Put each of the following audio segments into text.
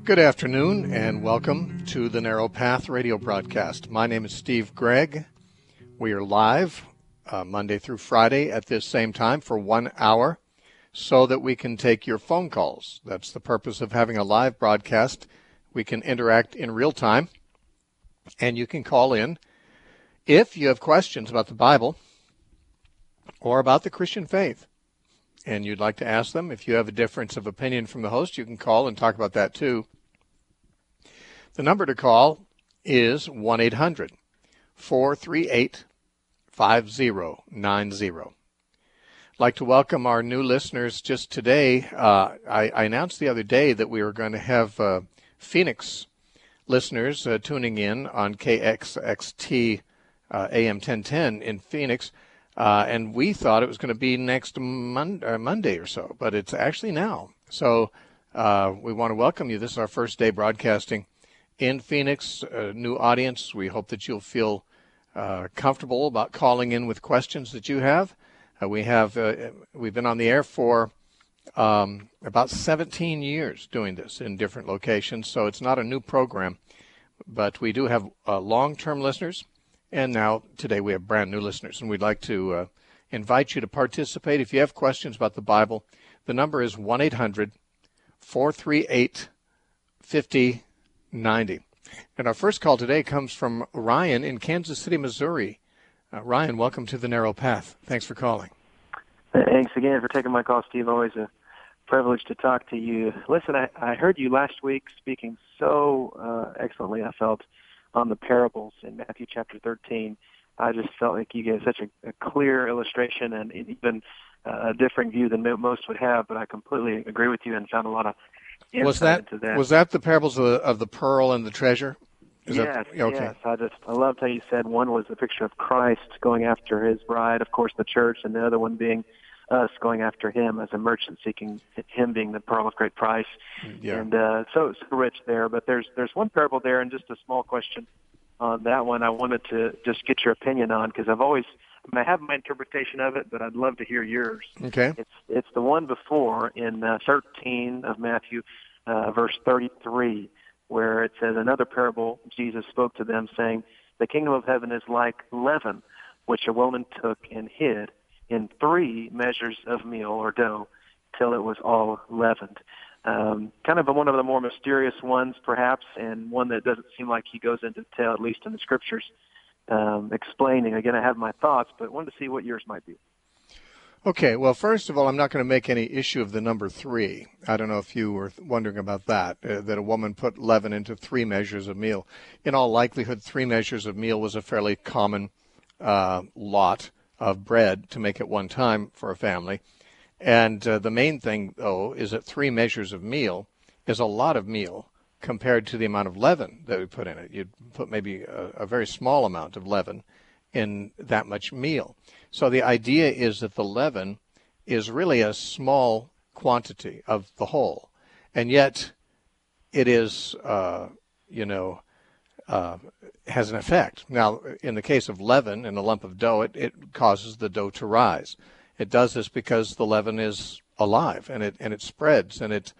Good afternoon and welcome to the Narrow Path radio broadcast. My name is Steve Gregg. We are live Monday through Friday at this same time for 1 hour so that we can take your phone calls. That's the purpose of having a live broadcast. We can interact in real time and you can call in if you have questions about the Bible or about the Christian faith and you'd like to ask them. If you have a difference of opinion from the host, you can call and talk about that too. The number to call is 1-800-438-5090. I'd like to welcome our new listeners just today. I announced the other day that we were going to have Phoenix listeners tuning in on KXXT AM 1010 in Phoenix, and we thought it was going to be next Monday or so, but it's actually now. So we want to welcome you. This is our first day broadcasting in Phoenix, a new audience. We hope that you'll feel comfortable about calling in with questions that you have. We've been on the air for about 17 years doing this in different locations, so it's not a new program, but we do have long-term listeners, and now today we have brand new listeners, and we'd like to invite you to participate. If you have questions about the Bible, the number is 1-800-438-5090. And our first call today comes from Ryan in Kansas City, Missouri. Ryan, welcome to the Narrow Path. Thanks for calling. Thanks again for taking my call, Steve. Always a privilege to talk to you. Listen, I heard you last week speaking so excellently, I felt, on the parables in Matthew chapter 13. I just felt like you gave such a clear illustration and even a different view than most would have, but I completely agree with you and found a lot of insight into that. Was that the parables of the pearl and the treasure? Yes. I loved how you said one was a picture of Christ going after his bride, of course, the church, and the other one being us going after him as a merchant, seeking him being the pearl of great price. Yeah. And so rich there. But there's one parable there, and just a small question on that one I wanted to just get your opinion on, because I have my interpretation of it, but I'd love to hear yours. Okay. It's the one before in 13 of Matthew, verse 33, where it says, another parable Jesus spoke to them, saying, the kingdom of heaven is like leaven, which a woman took and hid in 3 measures of meal or dough till it was all leavened. Kind of one of the more mysterious ones, perhaps, and one that doesn't seem like he goes into detail, at least in the scriptures, explaining. Again, I have my thoughts, but wanted to see what yours might be. Okay, well, first of all, I'm not going to make any issue of the number 3. I don't know if you were wondering about that a woman put leaven into 3 measures of meal. In all likelihood, 3 measures of meal was a fairly common lot of bread to make at one time for a family. And the main thing, though, is that 3 measures of meal is a lot of meal compared to the amount of leaven that we put in it. You'd put maybe a very small amount of leaven in that much meal. So the idea is that the leaven is really a small quantity of the whole, and yet it is, has an effect. Now, in the case of leaven in a lump of dough, it causes the dough to rise. It does this because the leaven is alive, and it spreads, and it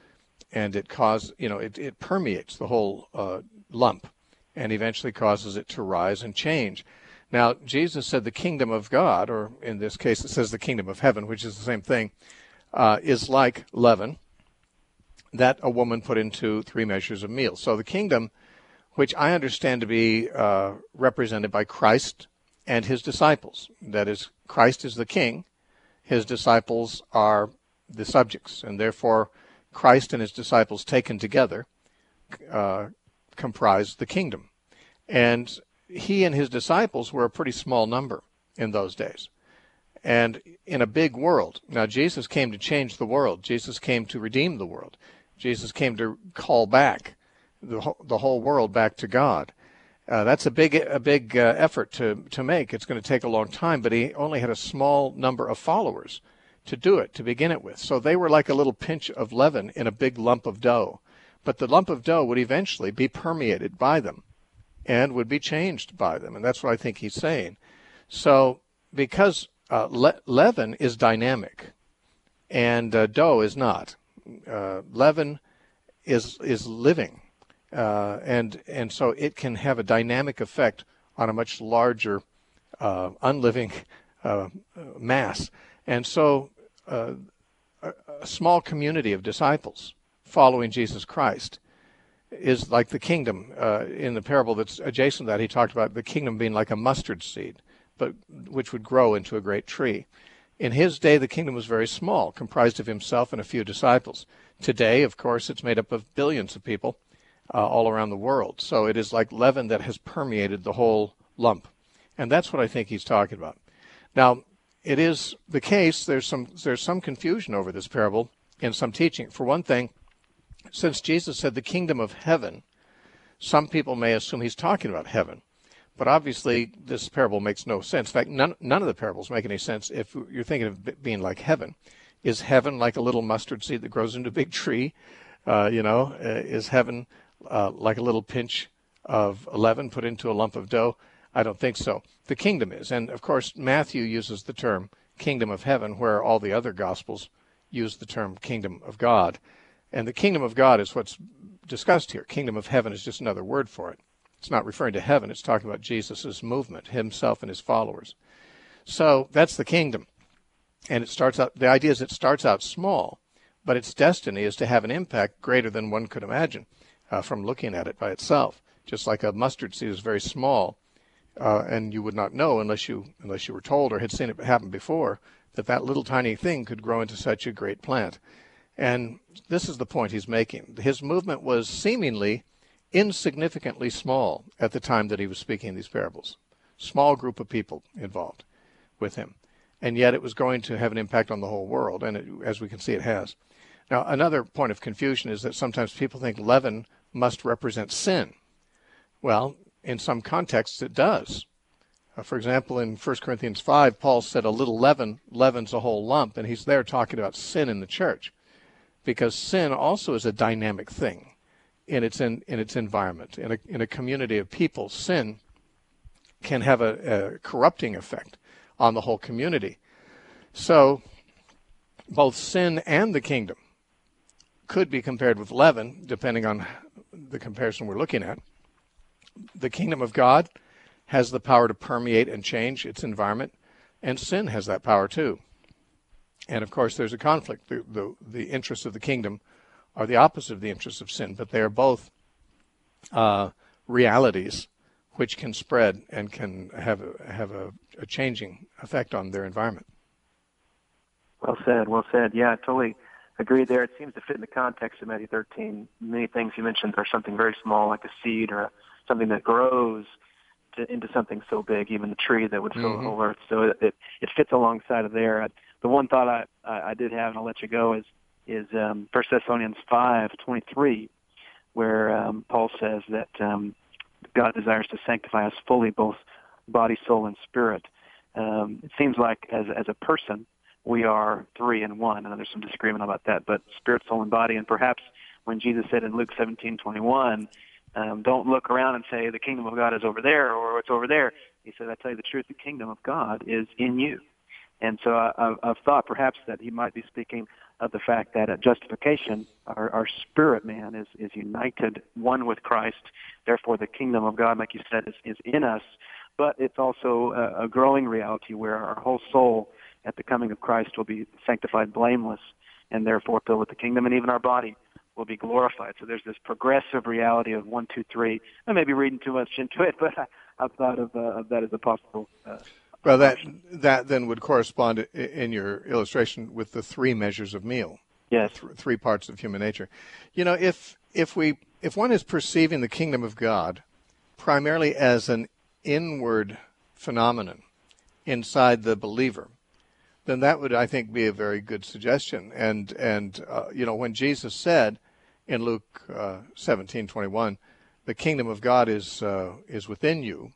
permeates the whole lump, and eventually causes it to rise and change. Now, Jesus said the kingdom of God, or in this case it says the kingdom of heaven, which is the same thing, is like leaven that a woman put into 3 measures of meal. So the kingdom, which I understand to be represented by Christ and his disciples, that is, Christ is the king, his disciples are the subjects, and therefore Christ and his disciples taken together comprise the kingdom. And he and his disciples were a pretty small number in those days. And in a big world. Now, Jesus came to change the world. Jesus came to redeem the world. Jesus came to call back the whole world back to God. That's a big effort to make. It's going to take a long time, but he only had a small number of followers to do it, to begin it with. So they were like a little pinch of leaven in a big lump of dough. But the lump of dough would eventually be permeated by them and would be changed by them. And that's what I think he's saying. So because leaven is dynamic and dough is not. Leaven is living, and so it can have a dynamic effect on a much larger unliving mass. And so a small community of disciples following Jesus Christ is like the kingdom. In the parable that's adjacent to that, he talked about the kingdom being like a mustard seed, but which would grow into a great tree. In his day, the kingdom was very small, comprised of himself and a few disciples. Today, of course, it's made up of billions of people all around the world. So it is like leaven that has permeated the whole lump. And that's what I think he's talking about. Now, it is the case, there's some confusion over this parable in some teaching. For one thing, since Jesus said the kingdom of heaven, some people may assume he's talking about heaven. But obviously, this parable makes no sense. In fact, none of the parables make any sense if you're thinking of it being like heaven. Is heaven like a little mustard seed that grows into a big tree? Is heaven like a little pinch of leaven put into a lump of dough? I don't think so. The kingdom is. And, of course, Matthew uses the term kingdom of heaven, where all the other Gospels use the term kingdom of God. And the kingdom of God is what's discussed here. Kingdom of heaven is just another word for it. It's not referring to heaven. It's talking about Jesus' movement, himself and his followers. So that's the kingdom. And it starts out, the idea is it starts out small, but its destiny is to have an impact greater than one could imagine from looking at it by itself. Just like a mustard seed is very small, and you would not know unless you were told or had seen it happen before, that little tiny thing could grow into such a great plant. And this is the point he's making. His movement was seemingly insignificantly small at the time that he was speaking these parables. Small group of people involved with him. And yet it was going to have an impact on the whole world, and as we can see, it has. Now, another point of confusion is that sometimes people think leaven must represent sin. Well, in some contexts, it does. For example, in 1 Corinthians 5, Paul said a little leaven leavens a whole lump, and he's there talking about sin in the church, because sin also is a dynamic thing in its environment. In a community of people, sin can have a corrupting effect on the whole community. So both sin and the kingdom could be compared with leaven, depending on the comparison we're looking at. The kingdom of God has the power to permeate and change its environment, and sin has that power too. And of course, there's a conflict. The interests of the kingdom are the opposite of the interests of sin, but they are both realities which can spread and can have a changing effect on their environment. Well said, well said. Yeah, I totally agree there. It seems to fit in the context of Matthew 13. Many things you mentioned are something very small, like a seed or something that grows into something so big, even the tree that would fill the whole earth. So it fits alongside of there. The one thought I did have, and I'll let you go, is 1 Thessalonians 5:23, where Paul says that God desires to sanctify us fully, both body, soul, and spirit. It seems like as a person, we are three in one. And there's some disagreement about that, but spirit, soul, and body. And perhaps when Jesus said in Luke 17:21, don't look around and say the kingdom of God is over there or it's over there. He said, I tell you the truth, the kingdom of God is in you. And so I've thought perhaps that he might be speaking of the fact that at justification, our spirit man is united, one with Christ. Therefore, the kingdom of God, like you said, is in us. But it's also a growing reality where our whole soul at the coming of Christ will be sanctified blameless and therefore filled with the kingdom, and even our body will be glorified. So there's this progressive reality of 1, 2, 3. I may be reading too much into it, but I've thought of that as a possible well, that then would correspond in your illustration with the three measures of meal. Yes. Three parts of human nature. You know, if one is perceiving the kingdom of God primarily as an inward phenomenon inside the believer, then that would, I think, be a very good suggestion. And when Jesus said in Luke 17:21, the kingdom of God is within you,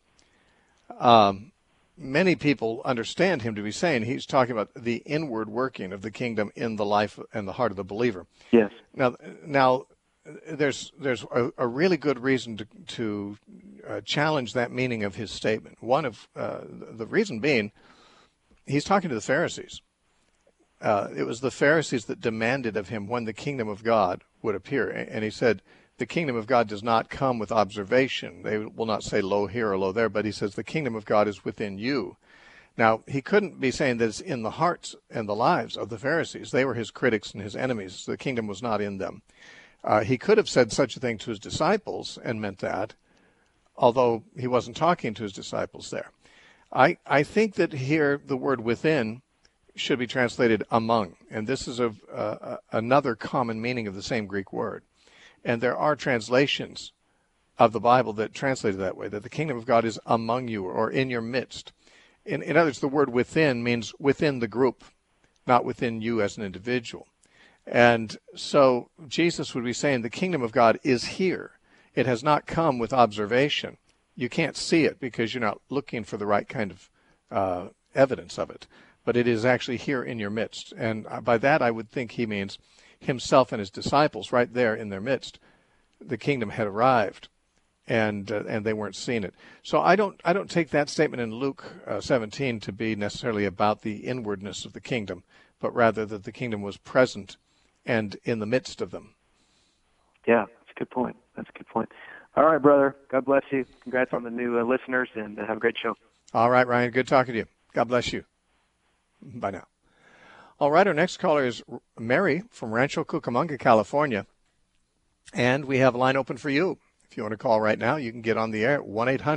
many people understand him to be saying he's talking about the inward working of the kingdom in the life and the heart of the believer. Yes. Now there's a really good reason to challenge that meaning of his statement. One of the reason being, he's talking to the Pharisees. it was the Pharisees that demanded of him when the kingdom of God would appear. And he said, the kingdom of God does not come with observation. They will not say, lo here or lo there, but he says, the kingdom of God is within you. Now, he couldn't be saying that it's in the hearts and the lives of the Pharisees. They were his critics and his enemies. The kingdom was not in them. He could have said such a thing to his disciples and meant that, although he wasn't talking to his disciples there. I think that here the word within should be translated among, and this is another common meaning of the same Greek word. And there are translations of the Bible that translate it that way, that the kingdom of God is among you or in your midst. In other words, the word within means within the group, not within you as an individual. And so Jesus would be saying the kingdom of God is here. It has not come with observation. You can't see it because you're not looking for the right kind of evidence of it. But it is actually here in your midst. And by that, I would think he means himself and his disciples right there in their midst. The kingdom had arrived, and they weren't seeing it. So I don't take that statement in Luke 17 to be necessarily about the inwardness of the kingdom, but rather that the kingdom was present and in the midst of them. Yeah, that's a good point. All right, brother. God bless you. Congrats on the new listeners, and have a great show. All right, Ryan. Good talking to you. God bless you. Bye now. All right, our next caller is Mary from Rancho Cucamonga, California. And we have a line open for you. If you want to call right now, you can get on the air at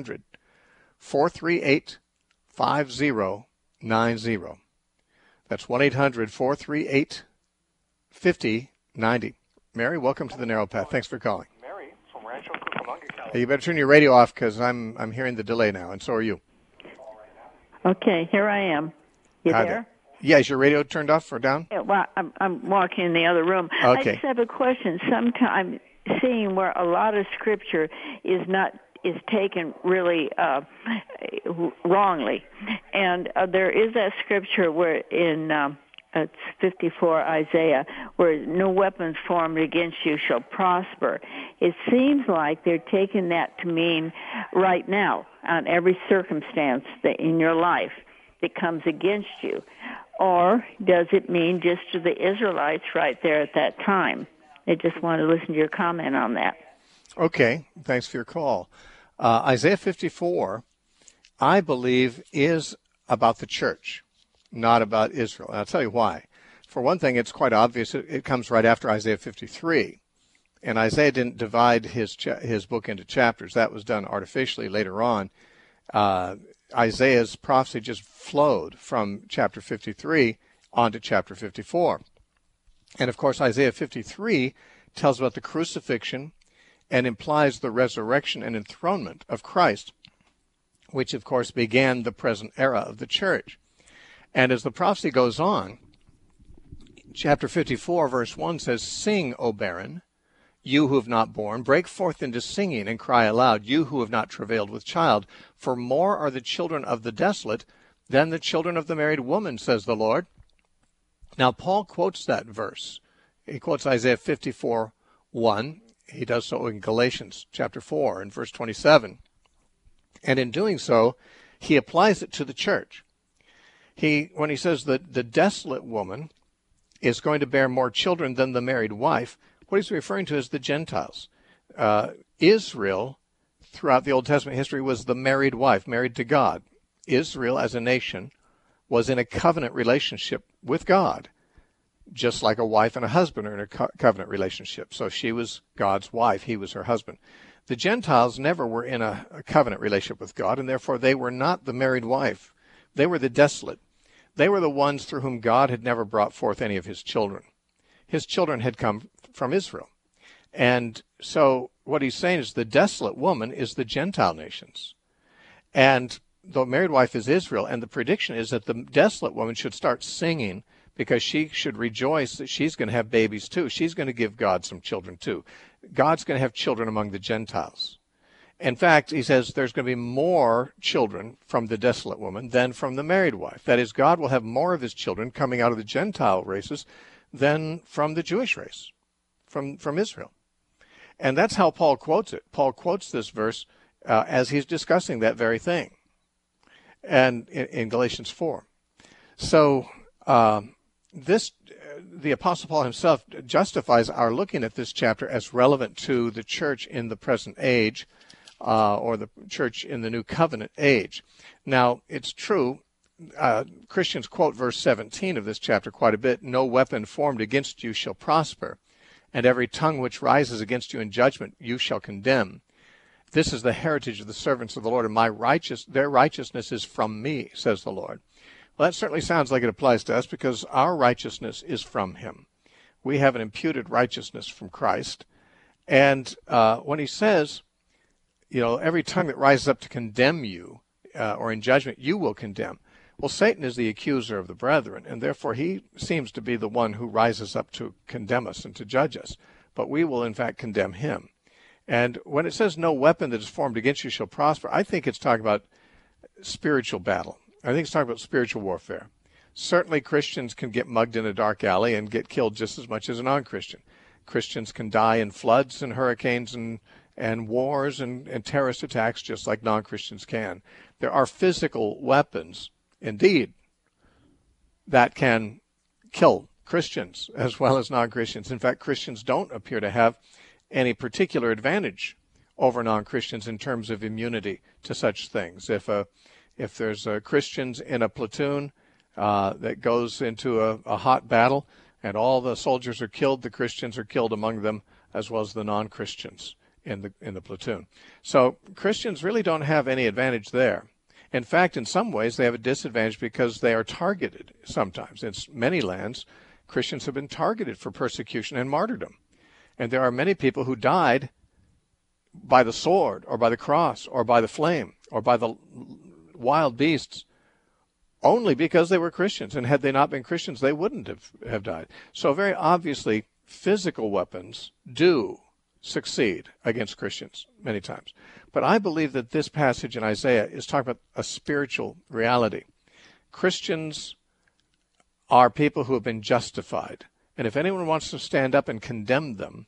1-800-438-5090. That's 1-800-438-5090. Mary, welcome to the Narrow Path. Thanks for calling. Mary from Rancho Cucamonga, California. Hey, you better turn your radio off because I'm hearing the delay now, and so are you. Okay, here I am. You Hi there? Yeah, is your radio turned off or down? Yeah, well, I'm walking in the other room. Okay. I just have a question. Sometimes seeing where a lot of scripture is taken really wrongly, and there is that scripture where in it's 54 Isaiah, where no weapons formed against you shall prosper. It seems like they're taking that to mean right now on every circumstance that in your life that comes against you. Or does it mean just to the Israelites right there at that time? I just want to listen to your comment on that. Okay, thanks for your call. Isaiah 54, I believe, is about the church, not about Israel. And I'll tell you why. For one thing, it's quite obvious. It comes right after Isaiah 53. And Isaiah didn't divide his book into chapters. That was done artificially later on. Isaiah's prophecy just flowed from chapter 53 onto chapter 54. And of course, Isaiah 53 tells about the crucifixion and implies the resurrection and enthronement of Christ, which of course began the present era of the church. And as the prophecy goes on, chapter 54, verse 1 says, "Sing, O barren, you who have not borne, break forth into singing and cry aloud, you who have not travailed with child. For more are the children of the desolate than the children of the married woman, says the Lord." Now, Paul quotes that verse. He quotes Isaiah 54:1. He does so in Galatians chapter 4 and verse 27. And in doing so, he applies it to the church. When he says that the desolate woman is going to bear more children than the married wife, what he's referring to is the Gentiles. Israel, throughout the Old Testament history, was the married wife, married to God. Israel, as a nation, was in a covenant relationship with God, just like a wife and a husband are in a covenant relationship. So she was God's wife, he was her husband. The Gentiles never were in a covenant relationship with God, and therefore they were not the married wife. They were the desolate. They were the ones through whom God had never brought forth any of his children. His children had come from Israel. And so what he's saying is the desolate woman is the Gentile nations. And the married wife is Israel. And the prediction is that the desolate woman should start singing because she should rejoice that she's going to have babies too. She's going to give God some children too. God's going to have children among the Gentiles. In fact, he says there's going to be more children from the desolate woman than from the married wife. That is, God will have more of his children coming out of the Gentile races than from the Jewish race, from Israel. And that's how Paul quotes it. Paul quotes this verse as he's discussing that very thing, and in Galatians 4. So the Apostle Paul himself justifies our looking at this chapter as relevant to the church in the present age, or the church in the New Covenant age. Now, it's true, Christians quote verse 17 of this chapter quite a bit. No weapon formed against you shall prosper, and every tongue which rises against you in judgment you shall condemn. This is the heritage of the servants of the Lord, and their righteousness is from me, says the Lord. Well, that certainly sounds like it applies to us, because our righteousness is from him. We have an imputed righteousness from Christ. And when he says, every tongue that rises up to condemn you, or in judgment, you will condemn. Well, Satan is the accuser of the brethren, and therefore he seems to be the one who rises up to condemn us and to judge us. But we will, in fact, condemn him. And when it says no weapon that is formed against you shall prosper, I think it's talking about spiritual battle. I think it's talking about spiritual warfare. Certainly Christians can get mugged in a dark alley and get killed just as much as a non-Christian. Christians can die in floods and hurricanes and wars and terrorist attacks just like non-Christians can. There are physical weapons, indeed, that can kill Christians as well as non-Christians. In fact, Christians don't appear to have any particular advantage over non-Christians in terms of immunity to such things. If there's Christians in a platoon that goes into a hot battle and all the soldiers are killed, the Christians are killed among them as well as the non-Christians in the platoon. So Christians really don't have any advantage there. In fact, in some ways, they have a disadvantage because they are targeted sometimes. In many lands, Christians have been targeted for persecution and martyrdom. And there are many people who died by the sword or by the cross or by the flame or by the wild beasts only because they were Christians. And had they not been Christians, they wouldn't have died. So very obviously, physical weapons do succeed against Christians many times. But I believe that this passage in Isaiah is talking about a spiritual reality. Christians are people who have been justified. And if anyone wants to stand up and condemn them,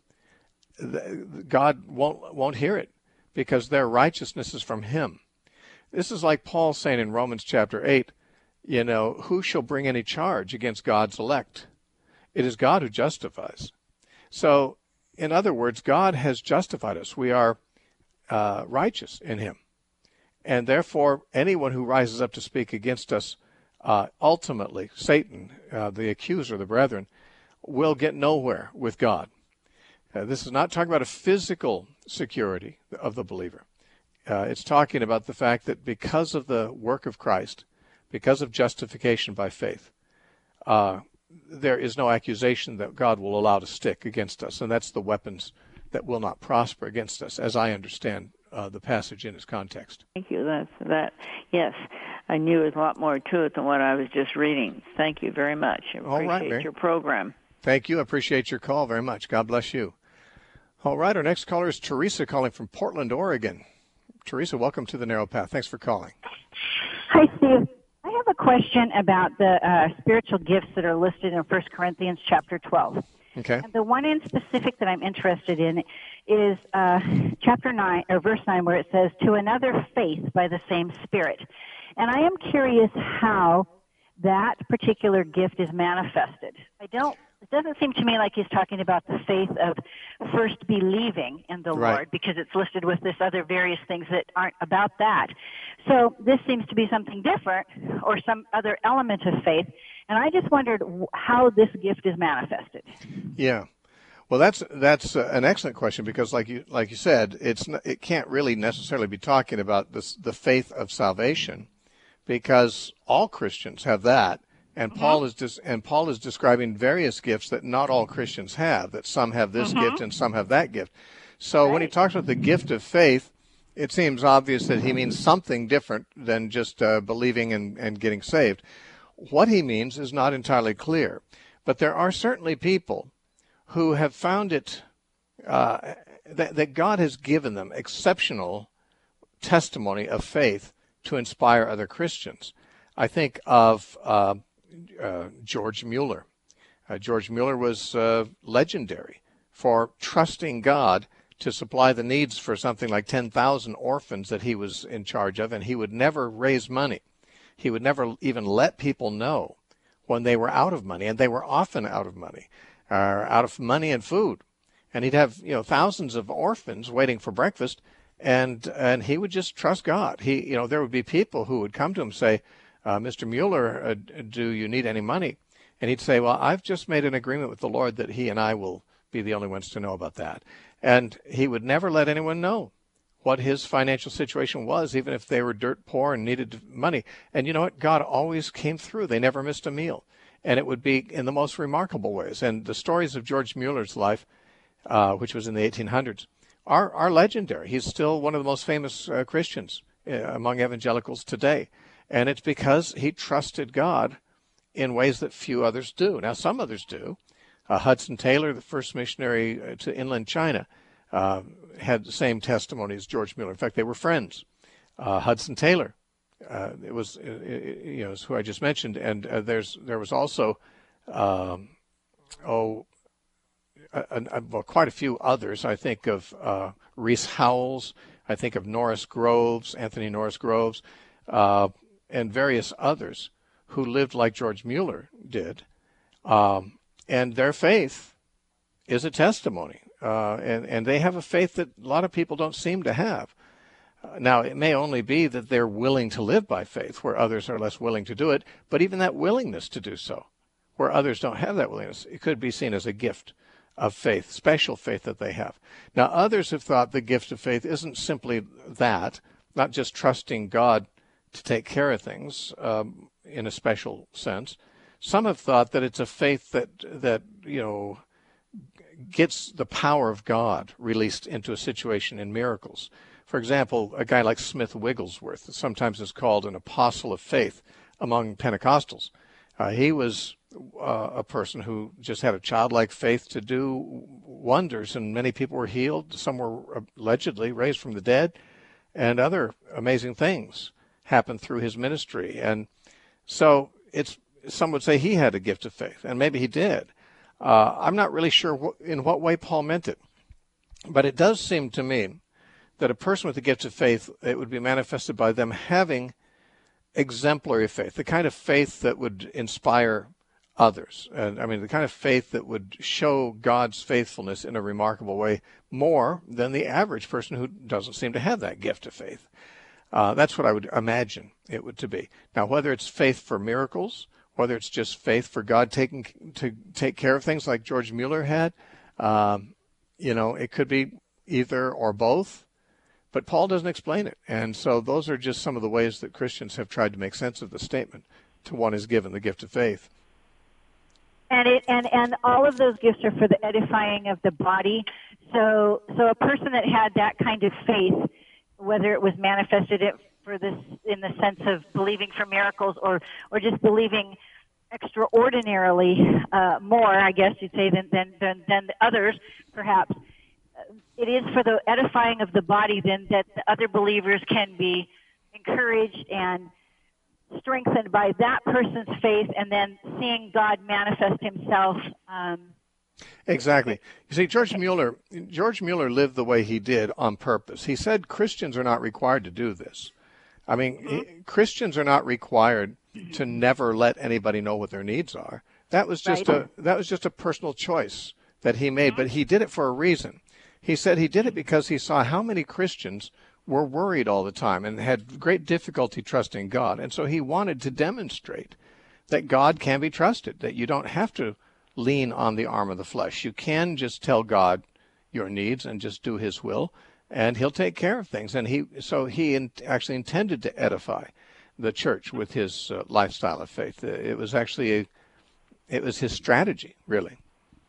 God won't hear it, because their righteousness is from him. This is like Paul saying in Romans chapter 8, who shall bring any charge against God's elect? It is God who justifies. So, in other words, God has justified us. We are righteous in him. And therefore, anyone who rises up to speak against us, ultimately, Satan, the accuser of the brethren, will get nowhere with God. This is not talking about a physical security of the believer. It's talking about the fact that because of the work of Christ, because of justification by faith, there is no accusation that God will allow to stick against us. And that's the weapons that will not prosper against us, as I understand the passage in its context. Thank you. That. Yes, I knew there was a lot more to it than what I was just reading. Thank you very much. I appreciate your program. Thank you. I appreciate your call very much. God bless you. All right, our next caller is Teresa calling from Portland, Oregon. Teresa, welcome to the Narrow Path. Thanks for calling. Hi, Steve. I have a question about the spiritual gifts that are listed in 1 Corinthians chapter 12. Okay. And the one in specific that I'm interested in is chapter 9, or verse 9, where it says, to another faith by the same Spirit. And I am curious how that particular gift is manifested. It doesn't seem to me like he's talking about the faith of first believing in the Lord, because it's listed with this other various things that aren't about that. So this seems to be something different, or some other element of faith. And I just wondered how this gift is manifested. Yeah. Well, that's an excellent question, because like you said, it can't really necessarily be talking about the faith of salvation, because all Christians have that. And Paul is describing various gifts that not all Christians have, that some have this gift and some have that gift. So when he talks about the gift of faith, it seems obvious that he means something different than just believing and getting saved. What he means is not entirely clear. But there are certainly people who have found it, that God has given them exceptional testimony of faith to inspire other Christians. I think of George Mueller. George Mueller was legendary for trusting God to supply the needs for something like 10,000 orphans that he was in charge of, and he would never raise money. He would never even let people know when they were out of money, and they were often out of money, out of money and food. And he'd have, thousands of orphans waiting for breakfast, and he would just trust God. There would be people who would come to him and say, Mr. Mueller, do you need any money? And he'd say, well, I've just made an agreement with the Lord that he and I will be the only ones to know about that. And he would never let anyone know what his financial situation was, even if they were dirt poor and needed money. And you know what? God always came through. They never missed a meal. And it would be in the most remarkable ways. And the stories of George Mueller's life, which was in the 1800s, are legendary. He's still one of the most famous Christians among evangelicals today. And it's because he trusted God in ways that few others do. Now, some others do. Hudson Taylor, the first missionary to inland China, had the same testimony as George Mueller. In fact, they were friends. Hudson Taylor, is who I just mentioned, and there was also, quite a few others. I think of Rees Howells. I think of Anthony Norris Groves, and various others who lived like George Mueller did. And their faith is a testimony. And they have a faith that a lot of people don't seem to have. Now, it may only be that they're willing to live by faith, where others are less willing to do it. But even that willingness to do so, where others don't have that willingness, it could be seen as a gift of faith, special faith that they have. Now, others have thought the gift of faith isn't simply that, not just trusting God to take care of things in a special sense. Some have thought that it's a faith that gets the power of God released into a situation in miracles. For example, a guy like Smith Wigglesworth sometimes is called an apostle of faith among Pentecostals. He was a person who just had a childlike faith to do wonders, and many people were healed. Some were allegedly raised from the dead, and other amazing things happened through his ministry. And so some would say he had a gift of faith, and maybe he did. I'm not really sure in what way Paul meant it, but it does seem to me that a person with a gift of faith, it would be manifested by them having exemplary faith, the kind of faith that would inspire others. And I mean, the kind of faith that would show God's faithfulness in a remarkable way more than the average person who doesn't seem to have that gift of faith. That's what I would imagine it would to be. Now, whether it's faith for miracles, whether it's just faith for God to take care of things like George Mueller had, it could be either or both. But Paul doesn't explain it. And so those are just some of the ways that Christians have tried to make sense of the statement, to one is given the gift of faith. And all of those gifts are for the edifying of the body. So a person that had that kind of faith, whether it was manifested for this in the sense of believing for miracles or just believing extraordinarily more, I guess you'd say, than the others, perhaps. It is for the edifying of the body then that the other believers can be encouraged and strengthened by that person's faith, and then seeing God manifest himself. Exactly. You see, George Mueller lived the way he did on purpose. He said Christians are not required to do this. I mean, Christians are not required to never let anybody know what their needs are. That was just a personal choice that he made, but he did it for a reason. He said he did it because he saw how many Christians were worried all the time and had great difficulty trusting God. And so he wanted to demonstrate that God can be trusted, that you don't have to lean on the arm of the flesh. You can just tell God your needs and just do his will, and he'll take care of things. And he actually intended to edify the church with his lifestyle of faith. It was his strategy, really.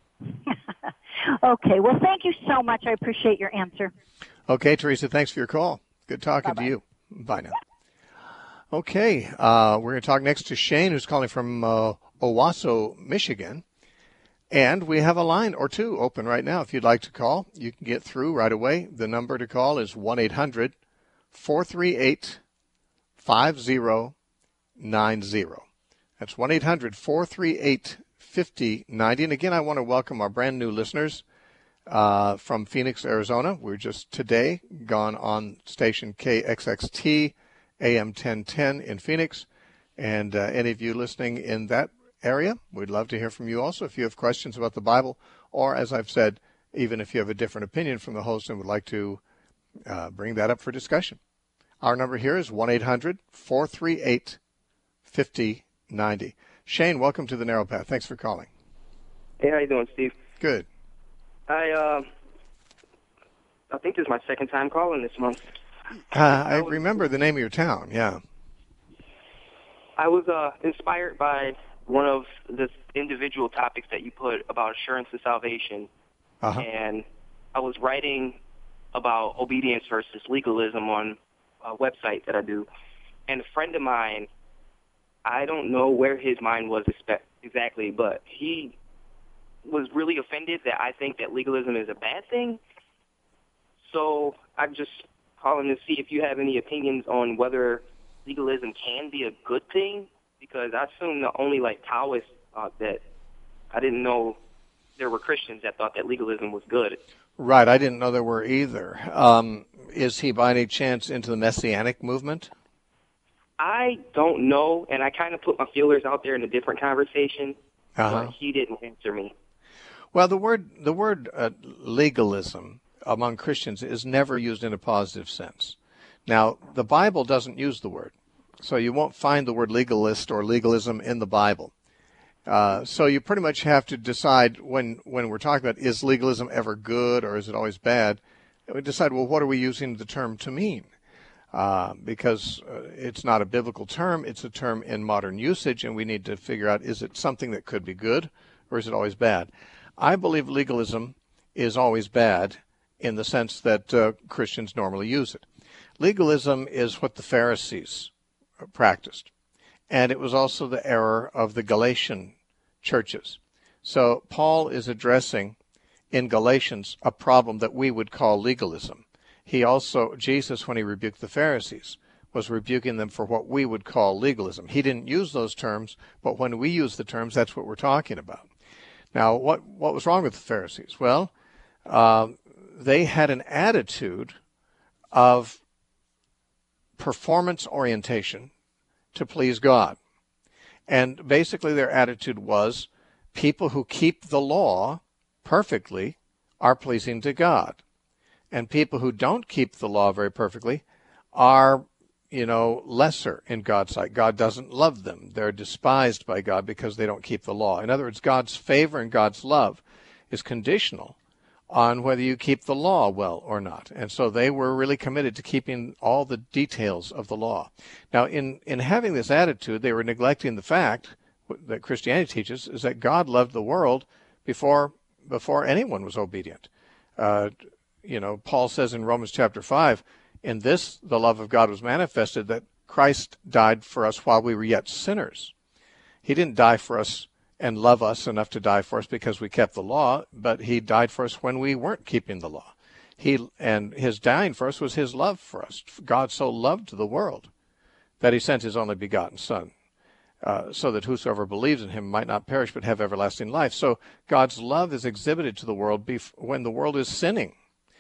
Okay. Well, thank you so much. I appreciate your answer. Okay, Teresa, thanks for your call. Good talking Bye-bye. to you. Bye now. Okay, we're going to talk next to Shane, who's calling from Owasso, Michigan. And we have a line or two open right now. If you'd like to call, you can get through right away. The number to call is 1-800-438-5090. That's 1-800-438-5090. And again, I want to welcome our brand new listeners from Phoenix, Arizona. We're just today gone on station KXXT AM 1010 in Phoenix. And any of you listening in that area. We'd love to hear from you also if you have questions about the Bible, or as I've said, even if you have a different opinion from the host and would like to bring that up for discussion. Our number here is 1-800-438-5090. Shane, welcome to the Narrow Path. Thanks for calling. Hey, how you doing, Steve? Good. I think this is my second time calling this month. I remember the name of your town, yeah. I was inspired by one of the individual topics that you put about assurance of salvation, and I was writing about obedience versus legalism on a website that I do, and a friend of mine, I don't know where his mind was exactly, but he was really offended that I think that legalism is a bad thing. So I'm just calling to see if you have any opinions on whether legalism can be a good thing, because I assume the only Taoists thought that. I didn't know there were Christians that thought that legalism was good. Right, I didn't know there were either. Is he by any chance into the Messianic movement? I don't know, and I kind of put my feelers out there in a different conversation, but he didn't answer me. Well, the word legalism among Christians is never used in a positive sense. Now, the Bible doesn't use the word, so you won't find the word legalist or legalism in the Bible. So you pretty much have to decide when we're talking about, is legalism ever good or is it always bad? We decide, well, what are we using the term to mean? Because it's not a biblical term, it's a term in modern usage, and we need to figure out, is it something that could be good or is it always bad? I believe legalism is always bad in the sense that Christians normally use it. Legalism is what the Pharisees practiced, and it was also the error of the Galatian churches. So Paul is addressing in Galatians a problem that we would call legalism. He also, Jesus, when he rebuked the Pharisees, was rebuking them for what we would call legalism. He didn't use those terms, but when we use the terms, that's what we're talking about. Now, what was wrong with the Pharisees? Well, they had an attitude of performance orientation to please God. And basically their attitude was, people who keep the law perfectly are pleasing to God. And people who don't keep the law very perfectly are, lesser in God's sight. God doesn't love them. They're despised by God because they don't keep the law. In other words, God's favor and God's love is conditional on whether you keep the law well or not. And so they were really committed to keeping all the details of the law. Now, in having this attitude, they were neglecting the fact that Christianity teaches is that God loved the world before anyone was obedient. Paul says in Romans chapter 5, in this the love of God was manifested, that Christ died for us while we were yet sinners. He didn't die for us and love us enough to die for us because we kept the law, but he died for us when we weren't keeping the law. And his dying for us was his love for us. God so loved the world that he sent his only begotten Son, so that whosoever believes in him might not perish but have everlasting life. So God's love is exhibited to the world when the world is sinning,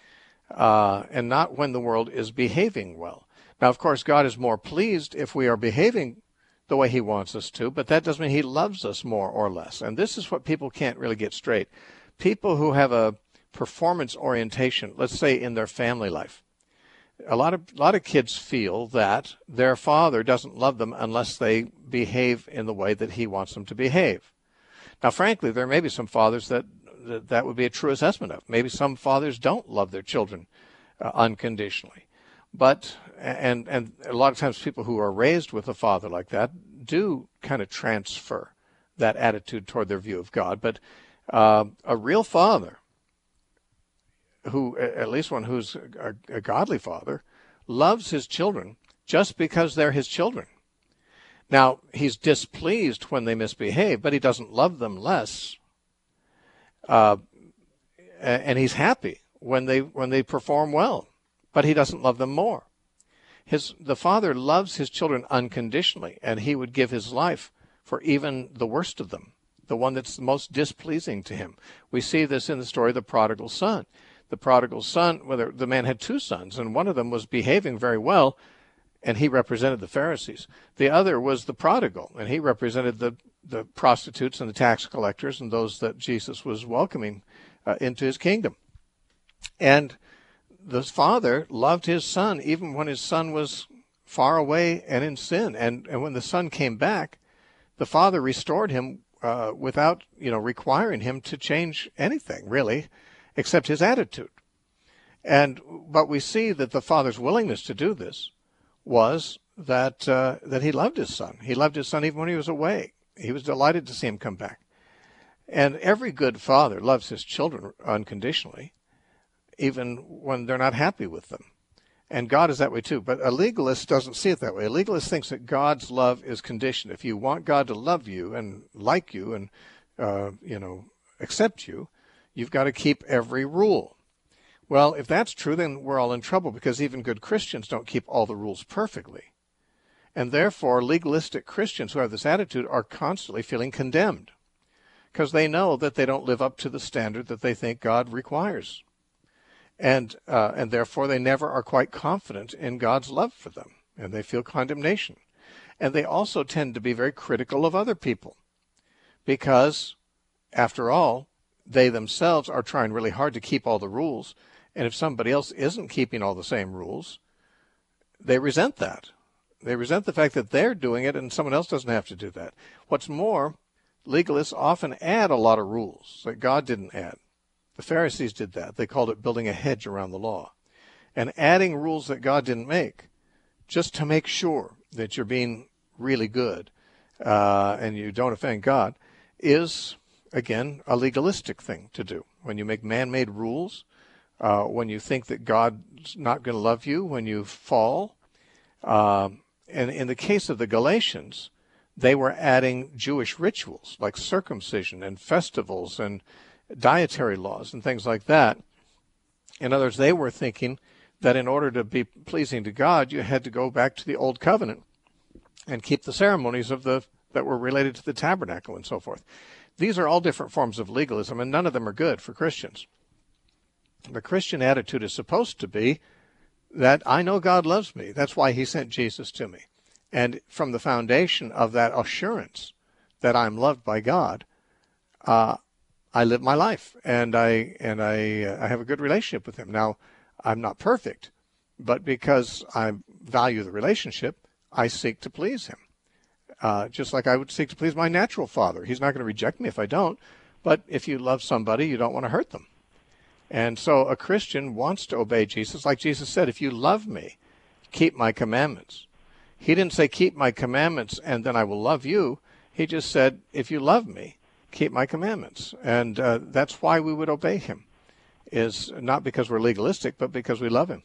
and not when the world is behaving well. Now, of course, God is more pleased if we are behaving the way he wants us to, but that doesn't mean he loves us more or less. And this is what people can't really get straight. People who have a performance orientation, let's say in their family life, a lot of kids feel that their father doesn't love them unless they behave in the way that he wants them to behave. Now, frankly, there may be some fathers that would be a true assessment of. Maybe some fathers don't love their children unconditionally. But, and a lot of times people who are raised with a father like that do kind of transfer that attitude toward their view of God. But a real father, who, at least one who's a godly father, loves his children just because they're his children. Now, he's displeased when they misbehave, but he doesn't love them less. And he's happy when they perform well, but he doesn't love them more. The father loves his children unconditionally, and he would give his life for even the worst of them, the one that's the most displeasing to him. We see this in the story of the prodigal son. The prodigal son, the man had two sons, and one of them was behaving very well, and he represented the Pharisees. The other was the prodigal, and he represented the prostitutes and the tax collectors and those that Jesus was welcoming into his kingdom. And the father loved his son even when his son was far away and in sin. And when the son came back, the father restored him without, requiring him to change anything, really, except his attitude. But we see that the father's willingness to do this was that he loved his son. He loved his son even when he was away. He was delighted to see him come back. And every good father loves his children unconditionally, even when they're not happy with them. And God is that way too. But a legalist doesn't see it that way. A legalist thinks that God's love is conditioned. If you want God to love you and like you and, accept you, you've got to keep every rule. Well, if that's true, then we're all in trouble, because even good Christians don't keep all the rules perfectly. And therefore, legalistic Christians who have this attitude are constantly feeling condemned, because they know that they don't live up to the standard that they think God requires. And therefore, they never are quite confident in God's love for them, and they feel condemnation. And they also tend to be very critical of other people, because, after all, they themselves are trying really hard to keep all the rules, and if somebody else isn't keeping all the same rules, they resent that. They resent the fact that they're doing it and someone else doesn't have to do that. What's more, legalists often add a lot of rules that God didn't add. The Pharisees did that. They called it building a hedge around the law. And adding rules that God didn't make, just to make sure that you're being really good and you don't offend God, is, again, a legalistic thing to do. When you make man-made rules, when you think that God's not going to love you when you fall. And in the case of the Galatians, they were adding Jewish rituals like circumcision and festivals and dietary laws and things like that. In other words, they were thinking that in order to be pleasing to God, you had to go back to the Old Covenant and keep the ceremonies that were related to the tabernacle and so forth. These are all different forms of legalism, and none of them are good for Christians. The Christian attitude is supposed to be that I know God loves me. That's why he sent Jesus to me. And from the foundation of that assurance that I'm loved by God, I live my life, and I have a good relationship with him. Now, I'm not perfect, but because I value the relationship, I seek to please him. Just like I would seek to please my natural father. He's not going to reject me if I don't, but if you love somebody, you don't want to hurt them. And so a Christian wants to obey Jesus. Like Jesus said, if you love me, keep my commandments. He didn't say keep my commandments and then I will love you. He just said, if you love me, keep my commandments. And that's why we would obey him, is not because we're legalistic, but because we love him.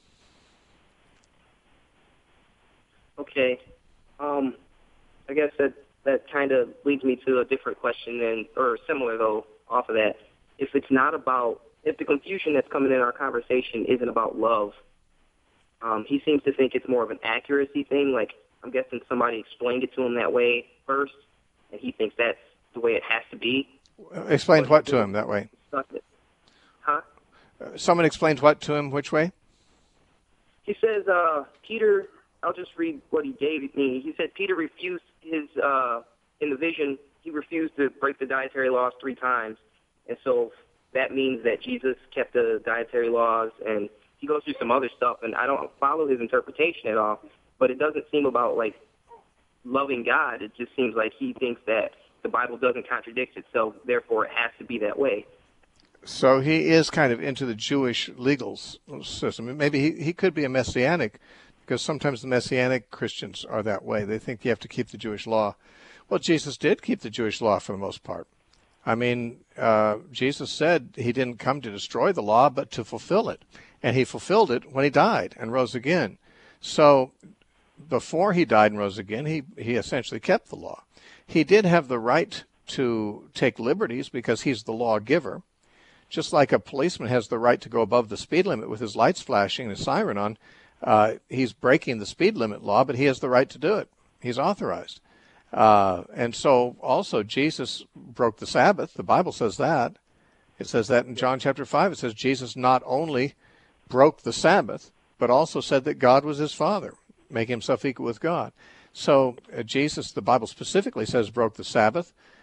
Okay. I guess that kind of leads me to a different question, or similar though, off of that. If the confusion that's coming in our conversation isn't about love, he seems to think it's more of an accuracy thing. Like, I'm guessing somebody explained it to him that way first, and he thinks that's the way it has to be. Explained what to him that way? Huh? Someone explained what to him which way? He says, Peter, I'll just read what he gave me. He said Peter refused in the vision, he refused to break the dietary laws 3 times. And so that means that Jesus kept the dietary laws, and he goes through some other stuff, and I don't follow his interpretation at all, but it doesn't seem about, like, loving God. It just seems like he thinks that the Bible doesn't contradict itself, therefore it has to be that way. So he is kind of into the Jewish legal system. Maybe he could be a Messianic, because sometimes the Messianic Christians are that way. They think you have to keep the Jewish law. Well, Jesus did keep the Jewish law for the most part. I mean, Jesus said he didn't come to destroy the law, but to fulfill it. And he fulfilled it when he died and rose again. So before he died and rose again, he essentially kept the law. He did have the right to take liberties because he's the lawgiver. Just like a policeman has the right to go above the speed limit with his lights flashing and his siren on, he's breaking the speed limit law, but he has the right to do it. He's authorized. And so also Jesus broke the Sabbath. The Bible says that. It says that in John chapter 5. It says Jesus not only broke the Sabbath, but also said that God was his Father, making himself equal with God. So Jesus, the Bible specifically says, broke the Sabbath.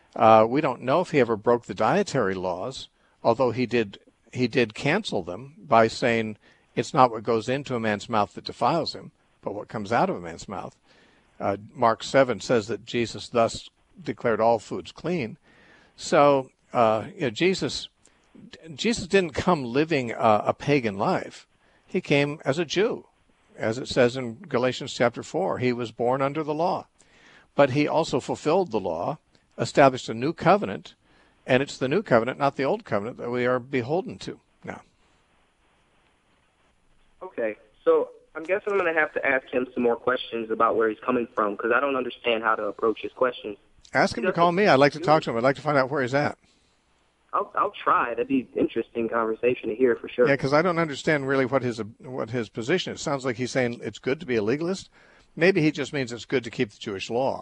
We don't know if he ever broke the dietary laws, although he did cancel them by saying it's not what goes into a man's mouth that defiles him, but what comes out of a man's mouth. Mark 7 says that Jesus thus declared all foods clean. So Jesus didn't come living a pagan life. He came as a Jew, as it says in Galatians chapter 4. He was born under the law. But he also fulfilled the law, established a new covenant, and it's the new covenant, not the old covenant, that we are beholden to now. Okay, so I'm guessing I'm going to have to ask him some more questions about where he's coming from, because I don't understand how to approach his questions. Ask him to call me. I'd like to talk to him. I'd like to find out where he's at. I'll try. That'd be an interesting conversation to hear for sure. Yeah, because I don't understand really what his position is. It sounds like he's saying it's good to be a legalist. Maybe he just means it's good to keep the Jewish law.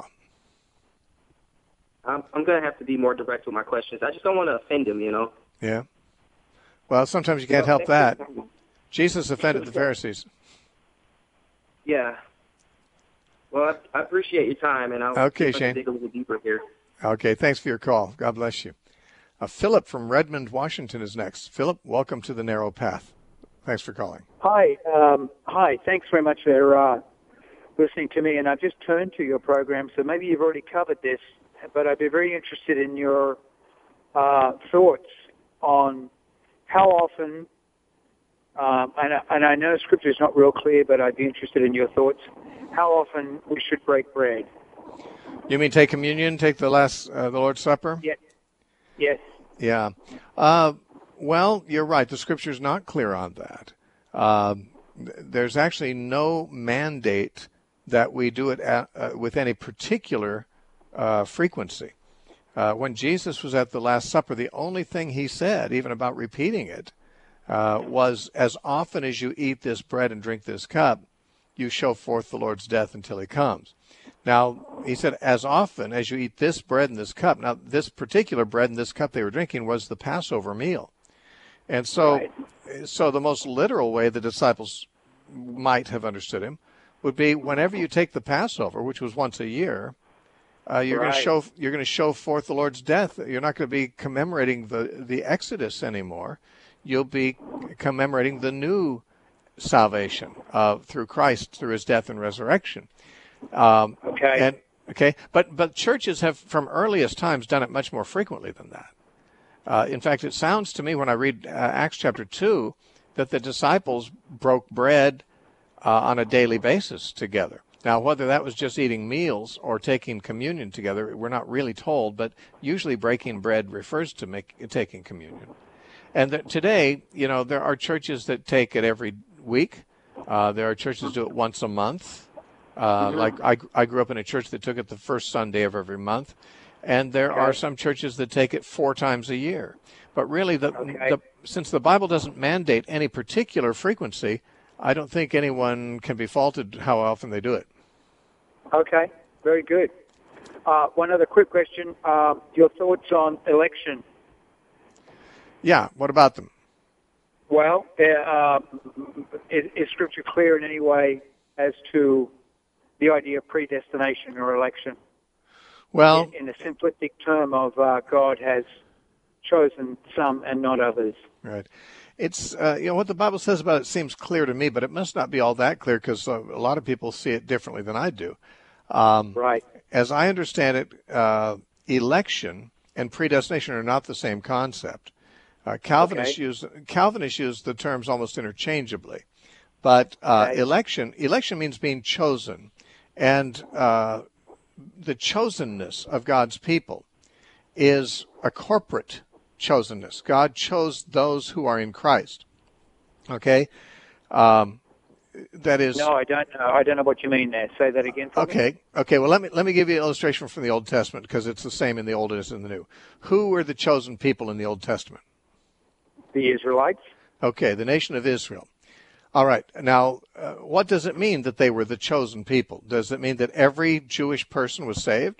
I'm going to have to be more direct with my questions. I just don't want to offend him, Yeah. Well, sometimes you can't help that. Jesus offended the Pharisees. Yeah. Well, I appreciate your time, and I'll Shane. dig a little deeper here. Okay, thanks for your call. God bless you. Philip from Redmond, Washington is next. Philip, welcome to The Narrow Path. Thanks for calling. Hi. Hi. Thanks very much for listening to me. And I've just turned to your program, so maybe you've already covered this, but I'd be very interested in your thoughts on how often, and I know Scripture is not real clear, but I'd be interested in your thoughts, how often we should break bread. You mean take communion, take the Lord's Supper? Yes. Yes. Yeah. Well, you're right. The Scripture's not clear on that. There's actually no mandate that we do it with any particular frequency. When Jesus was at the Last Supper, the only thing he said, even about repeating it, was, as often as you eat this bread and drink this cup, you show forth the Lord's death until he comes. Now, he said, as often as you eat this bread and this cup. Now, this particular bread and this cup they were drinking was the Passover meal. And so, so the most literal way the disciples might have understood him would be whenever you take the Passover, which was once a year, you're going to show forth the Lord's death. You're not going to be commemorating the Exodus anymore. You'll be commemorating the new salvation through Christ, through his death and resurrection. But churches have, from earliest times, done it much more frequently than that. In fact, it sounds to me when I read Acts chapter 2 that the disciples broke bread on a daily basis together. Now, whether that was just eating meals or taking communion together, we're not really told, but usually breaking bread refers to taking communion. And today, there are churches that take it every week. There are churches that do it once a month. Like I grew up in a church that took it the first Sunday of every month. And there are some churches that take it 4 times a year. But really, since the Bible doesn't mandate any particular frequency, I don't think anyone can be faulted how often they do it. Okay, very good. One other quick question. Your thoughts on election? Yeah, what about them? Well, is Scripture clear in any way as to the idea of predestination or election? Well, in a simplistic term of God has chosen some and not others. Right. It's, what the Bible says about it seems clear to me, but it must not be all that clear because a lot of people see it differently than I do. Right. As I understand it, election and predestination are not the same concept. Calvinists use the terms almost interchangeably, but election means being chosen, and the chosenness of God's people is a corporate chosenness. God chose those who are in Christ. Okay, that is. No, I don't know. I don't know what you mean there. Say that again for me. Okay. Well, let me give you an illustration from the Old Testament because it's the same in the Old as in the New. Who were the chosen people in the Old Testament? The Israelites. Okay, the nation of Israel. All right. Now, what does it mean that they were the chosen people? Does it mean that every Jewish person was saved?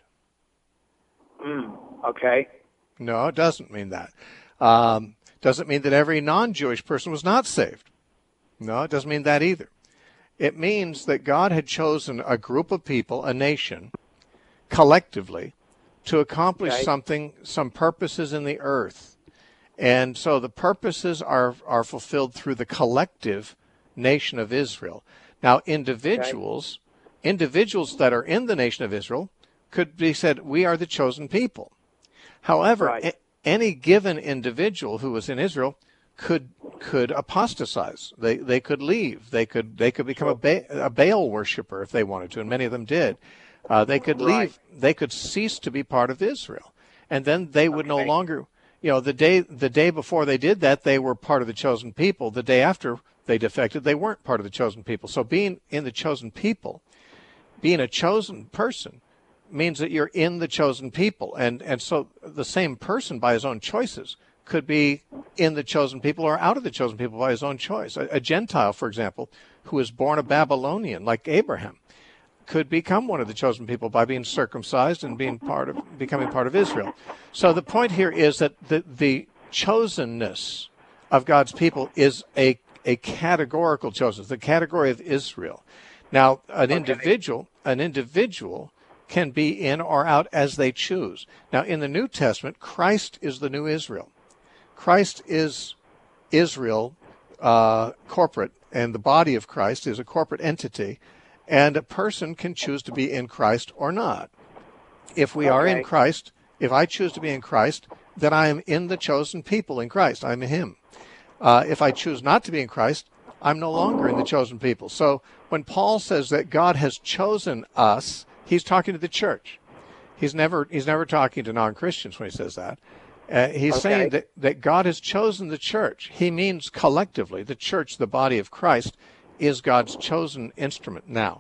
Okay. No, it doesn't mean that. Does it mean that every non-Jewish person was not saved? No, it doesn't mean that either. It means that God had chosen a group of people, a nation, collectively, to accomplish something, some purposes in the earth. And so the purposes are fulfilled through the collective nation of Israel. Now, individuals that are in the nation of Israel could be said, we are the chosen people. However, any given individual who was in Israel could apostatize. They could leave. They could become a Baal worshiper if they wanted to, and many of them did. They could leave. They could cease to be part of Israel, and then they would no longer. The day before they did that, they were part of the chosen people. The day after they defected, they weren't part of the chosen people. So being in the chosen people, being a chosen person, means that you're in the chosen people. And so the same person by his own choices could be in the chosen people or out of the chosen people by his own choice. A Gentile, for example, who is born a Babylonian like Abraham, could become one of the chosen people by being circumcised and becoming part of Israel. So the point here is that the chosenness of God's people is a categorical chosenness, the category of Israel. Now, an individual can be in or out as they choose. Now, in the New Testament, Christ is the new Israel. Christ is Israel corporate, and the body of Christ is a corporate entity, and a person can choose to be in Christ or not. If we are in Christ, if I choose to be in Christ, then I am in the chosen people in Christ. I'm in Him. If I choose not to be in Christ, I'm no longer in the chosen people. So when Paul says that God has chosen us, he's talking to the church. He's never talking to non-Christians when he says that. He's saying that God has chosen the church. He means collectively. The church, the body of Christ, is God's chosen instrument now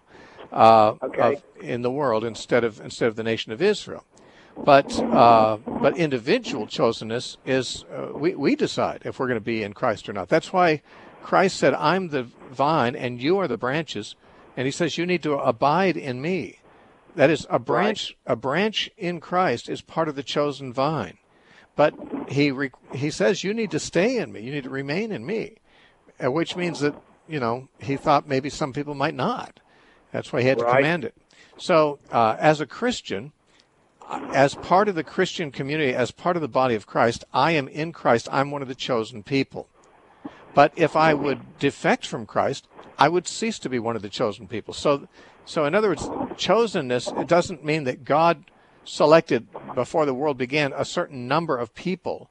in the world instead of the nation of Israel. But individual chosenness is we decide if we're going to be in Christ or not. That's why Christ said, "I'm the vine and you are the branches," and He says you need to abide in Me. That is, a branch in Christ is part of the chosen vine. But he says you need to stay in Me. You need to remain in Me, which means that He thought maybe some people might not. That's why He had to command it. So as a Christian, as part of the Christian community, as part of the body of Christ, I am in Christ. I'm one of the chosen people. But if I would defect from Christ, I would cease to be one of the chosen people. So in other words, chosenness, it doesn't mean that God selected before the world began a certain number of people,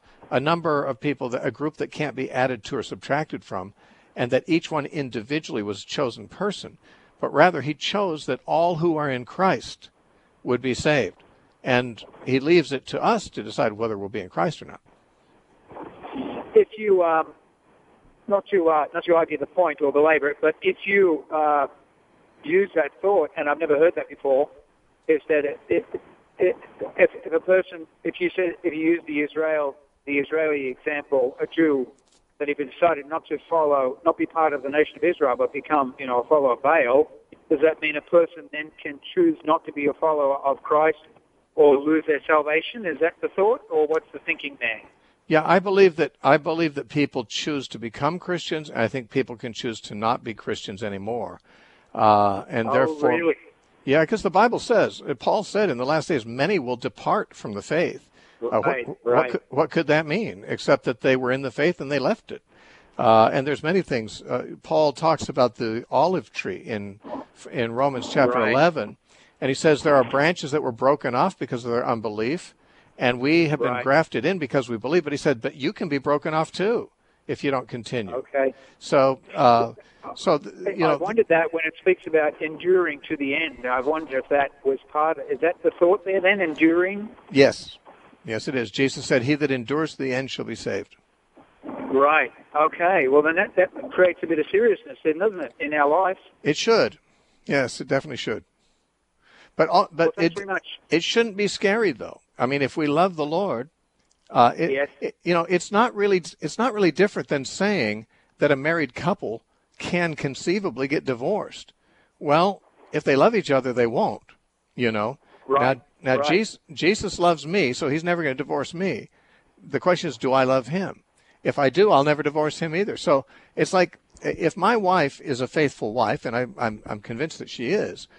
a group that can't be added to or subtracted from, and that each one individually was a chosen person. But rather, He chose that all who are in Christ would be saved. And He leaves it to us to decide whether we'll be in Christ or not. If you, not to argue the point or belabor it, but if you use that thought, and I've never heard that before, is that if a person, if you use the Israeli example, a Jew, that if he decided not be part of the nation of Israel, but become, a follower of Baal, does that mean a person then can choose not to be a follower of Christ or lose their salvation? Is that the thought, or what's the thinking there? Yeah, I believe that people choose to become Christians, and I think people can choose to not be Christians anymore. Therefore, really? Yeah, because the Bible says, Paul said in the last days, many will depart from the faith. What could that mean, except that they were in the faith and they left it? And there's many things. Paul talks about the olive tree in Romans chapter 11, and he says there are branches that were broken off because of their unbelief, and we have been grafted in because we believe. But he said, but you can be broken off too if you don't continue. Okay. So, I wondered that when it speaks about enduring to the end. I wonder if that was is that the thought there then, enduring? Yes. Yes, it is. Jesus said, he that endures to the end shall be saved. Right. Okay. Well, then that creates a bit of seriousness, then, doesn't it, in our life? It should. Yes, it definitely should. But it shouldn't be scary, though. I mean, if we love the Lord, it's not really different than saying that a married couple can conceivably get divorced. Well, if they love each other, they won't. Right. Now Jesus loves me, so He's never going to divorce me. The question is, do I love Him? If I do, I'll never divorce Him either. So it's like if my wife is a faithful wife, and I'm convinced that she is,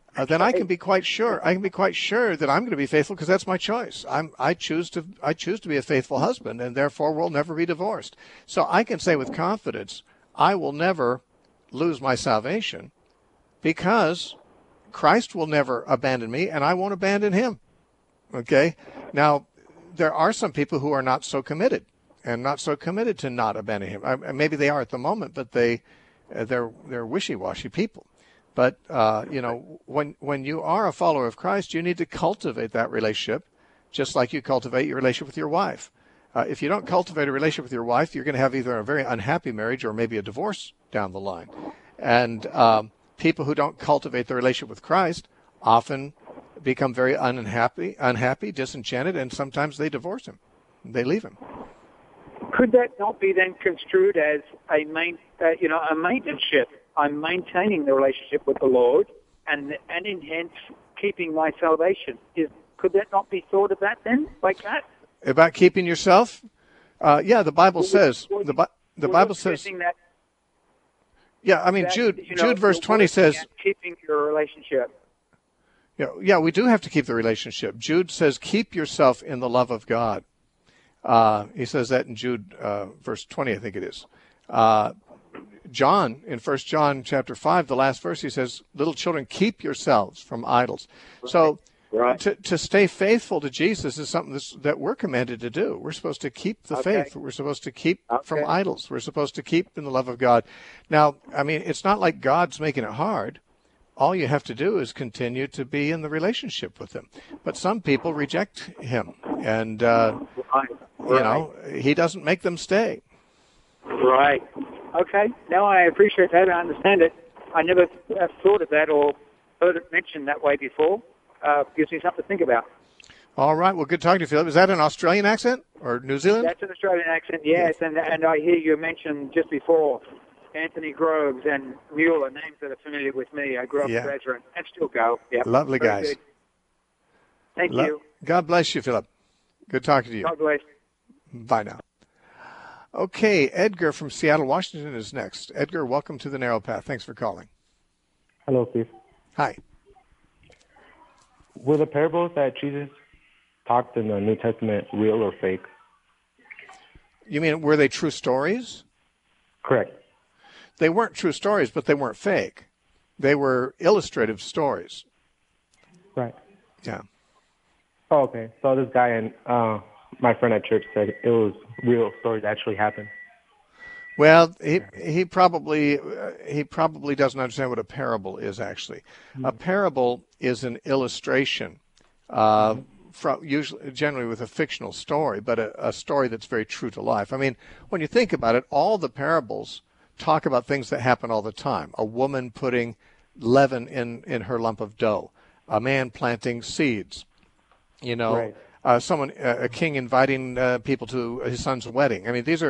then I can be quite sure. I can be quite sure that I'm going to be faithful because that's my choice. I choose to be a faithful husband, and therefore will never be divorced. So I can say with confidence, I will never lose my salvation because Christ will never abandon me, and I won't abandon him. Okay? Now, there are some people who are not so committed, and not so committed to not abandon him. Maybe they are at the moment, but they're wishy-washy people. But when you are a follower of Christ, you need to cultivate that relationship, just like you cultivate your relationship with your wife. If you don't cultivate a relationship with your wife, you're going to have either a very unhappy marriage or maybe a divorce down the line. And people who don't cultivate their relationship with Christ often become very unhappy, disenchanted, and sometimes they divorce him. They leave him. Could that not be then construed as a maintenance ship? I'm maintaining the relationship with the Lord, and in hence keeping my salvation. Could that not be thought of that then, like that? About keeping yourself? Yeah, the Bible says. The Bible says. That, yeah, I mean, Jude verse 20 says. Keeping your relationship. Yeah, we do have to keep the relationship. Jude says, keep yourself in the love of God. He says that in Jude verse 20, I think it is. John, in 1 John chapter 5, the last verse, he says, little children, keep yourselves from idols. Right. So to stay faithful to Jesus is something that we're commanded to do. We're supposed to keep the faith. We're supposed to keep from idols. We're supposed to keep in the love of God. Now, I mean, it's not like God's making it hard. All you have to do is continue to be in the relationship with him. But some people reject him, and, he doesn't make them stay. Right. Okay. Now I appreciate that. I understand it. I never thought of that or heard it mentioned that way before. Gives me something to think about. All right. Well, good talking to you, Philip. Is that an Australian accent or New Zealand? That's an Australian accent, yes. And I hear you mention just before Anthony Groves and Mueller, names that are familiar with me. I grew up in Brethren and still go. Yep. Lovely guys. Good. Thank you. God bless you, Philip. Good talking to you. God bless. Bye now. Okay, Edgar from Seattle, Washington is next. Edgar, welcome to the Narrow Path. Thanks for calling. Hello, Steve. Hi. Were the parables that Jesus talked in the New Testament real or fake? You mean, were they true stories? Correct. They weren't true stories, but they weren't fake. They were illustrative stories. Right. Yeah. Oh, okay. So this guy and my friend at church said it was real stories that actually happened. Well, he probably doesn't understand what a parable is actually. Mm-hmm. A parable is an illustration, generally with a fictional story, but a story that's very true to life. I mean, when you think about it, all the parables talk about things that happen all the time. A woman putting leaven in her lump of dough. A man planting seeds. Right. A king inviting people to his son's wedding. I mean, these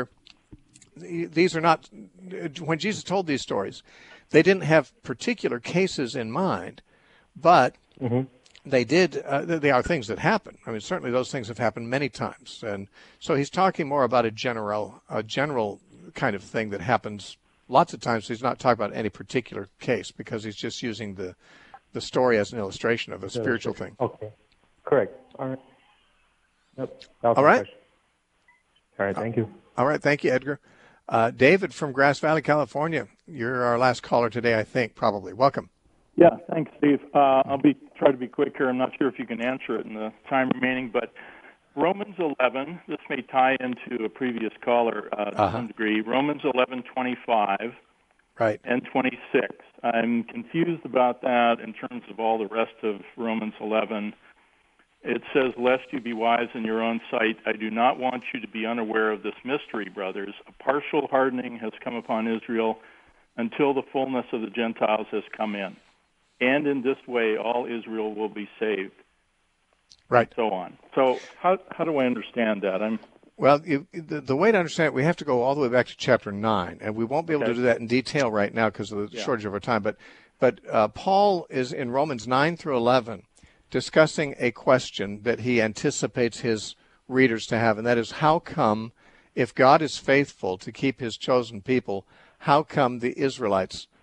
are not, when Jesus told these stories, they didn't have particular cases in mind, but they did, they are things that happen. I mean, certainly those things have happened many times. And so he's talking more about a general kind of thing that happens lots of times. He's not talking about any particular case because he's just using the story as an illustration of a spiritual thing. Okay. Correct. All right. Yep. All right. All right. Thank you. All right. Thank you, Edgar. David from Grass Valley, California. You're our last caller today, I think, probably. Welcome. Yeah. Thanks, Steve. I'll try to be quick here. I'm not sure if you can answer it in the time remaining, but Romans 11, this may tie into a previous caller to some degree. Romans 11:25 right. and 26. I'm confused about that in terms of all the rest of Romans 11. It says, lest you be wise in your own sight, I do not want you to be unaware of this mystery, brothers. A partial hardening has come upon Israel until the fullness of the Gentiles has come in. And in this way, all Israel will be saved. Right. And so on. So how do I understand that? Well, the way to understand it, we have to go all the way back to chapter 9, and we won't be able to do that in detail right now because of the shortage of our time. But Paul is in Romans 9 through 11 discussing a question that he anticipates his readers to have, and that is, how come, if God is faithful to keep his chosen people, how come the Israelites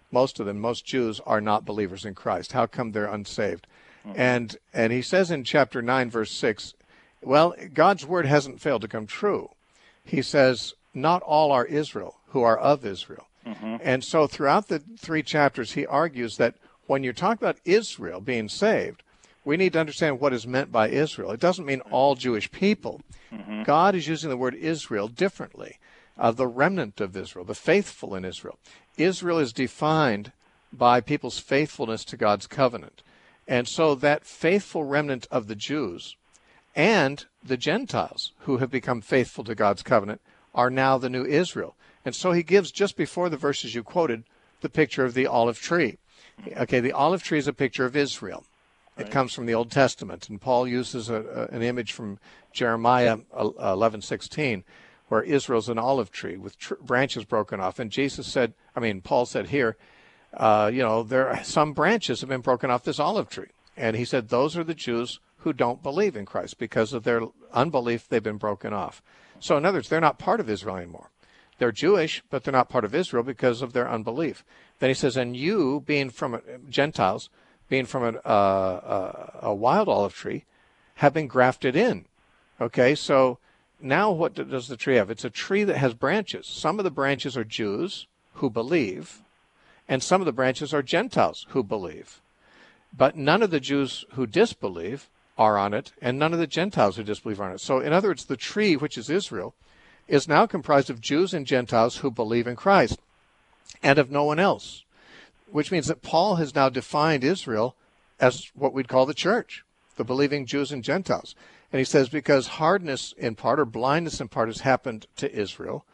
most of them, most Jews, are not believers in Christ. How come they're unsaved? And he says in chapter 9, verse 6, well, God's word hasn't failed to come true. He says, not all are Israel who are of Israel. And so throughout the 3 chapters, he argues that when you're talking about Israel being saved, we need to understand what is meant by Israel. It doesn't mean all Jewish people. God is using the word Israel differently. The remnant of Israel, the faithful in Israel. Israel is defined by people's faithfulness to God's covenant. And so that faithful remnant of the Jews and the Gentiles who have become faithful to God's covenant are now the new Israel. And so he gives, just before the verses you quoted, the picture of the olive tree. Okay, the olive tree is a picture of Israel. It comes from the Old Testament, and Paul uses an image from Jeremiah 11:16, where Israel's an olive tree with branches broken off. And Paul said here, some branches have been broken off this olive tree. And he said those are the Jews who don't believe in Christ. Because of their unbelief, they've been broken off. So in other words, they're not part of Israel anymore. They're Jewish, but they're not part of Israel because of their unbelief. Then he says, and you, being from Gentiles, being from a wild olive tree, have been grafted in. Okay, so now what does the tree have? It's a tree that has branches. Some of the branches are Jews who believe, and some of the branches are Gentiles who believe. But none of the Jews who disbelieve are on it, and none of the Gentiles who disbelieve are on it. So in other words, the tree, which is Israel, is now comprised of Jews and Gentiles who believe in Christ, and of no one else. Which means that Paul has now defined Israel as what we'd call the church, the believing Jews and Gentiles. And he says because hardness in part or blindness in part has happened to Israel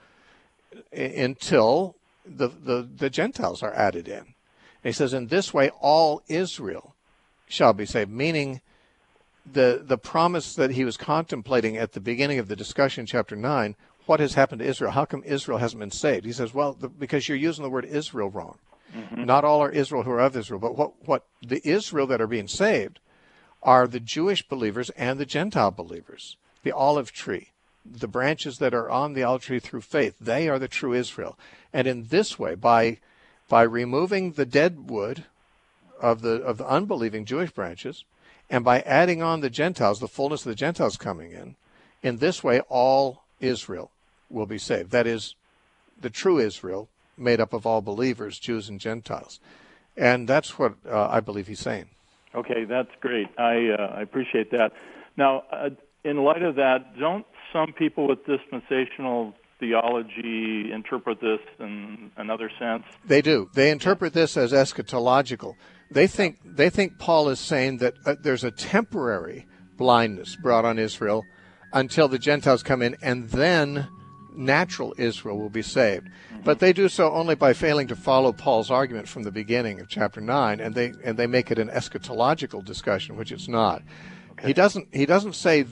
until the Gentiles are added in. And he says in this way all Israel shall be saved, meaning the promise that he was contemplating at the beginning of the discussion in chapter 9, what has happened to Israel? How come Israel hasn't been saved? He says, well, because you're using the word Israel wrong. Not all are Israel who are of Israel, but what the Israel that are being saved are the Jewish believers and the Gentile believers. The olive tree, the branches that are on the olive tree through faith, they are the true Israel. And in this way, by removing the dead wood of the unbelieving Jewish branches, and by adding on the Gentiles, the fullness of the Gentiles coming in this way all Israel will be saved. That is, the true Israel, made up of all believers, Jews and Gentiles. And that's what I believe he's saying. Okay, that's great. I appreciate that. Now, in light of that, don't some people with dispensational theology interpret this in another sense? They do. They interpret this as eschatological. They think Paul is saying that there's a temporary blindness brought on Israel until the Gentiles come in, and then natural Israel will be saved. But they do so only by failing to follow Paul's argument from the beginning of chapter 9, and they make it an eschatological discussion, which it's not. Okay. He doesn't say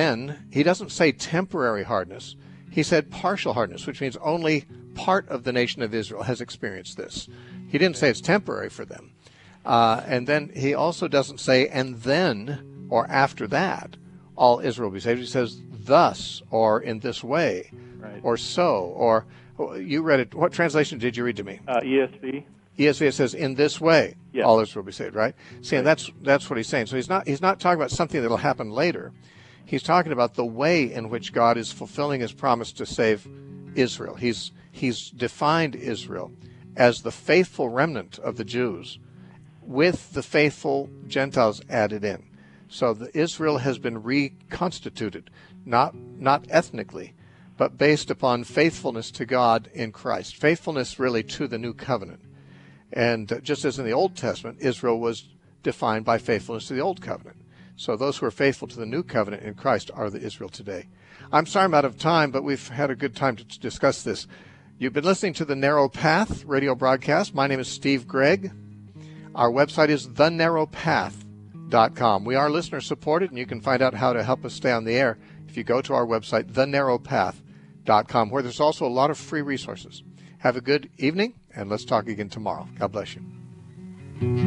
temporary hardness. He said partial hardness, which means only part of the nation of Israel has experienced this. He didn't say it's temporary for them. And then he also doesn't say, and then, or after that, all Israel will be saved. He says, thus, or in this way, right, or so, or you read it. What translation did you read to me? ESV. ESV, it says, in this way, yes, all Israel will be saved, right? See, and that's what he's saying. So he's not talking about something that will happen later. He's talking about the way in which God is fulfilling his promise to save Israel. He's defined Israel as the faithful remnant of the Jews with the faithful Gentiles added in. So the Israel has been reconstituted, not ethnically, but based upon faithfulness to God in Christ. Faithfulness really to the new covenant. And just as in the Old Testament, Israel was defined by faithfulness to the Old Covenant. So those who are faithful to the new covenant in Christ are the Israel today. I'm sorry I'm out of time, but we've had a good time to discuss this. You've been listening to the Narrow Path radio broadcast. My name is Steve Gregg. Our website is thenarrowpath.com. We are listener supported, and you can find out how to help us stay on the air if you go to our website, thenarrowpath.com, where there's also a lot of free resources. Have a good evening, and let's talk again tomorrow. God bless you.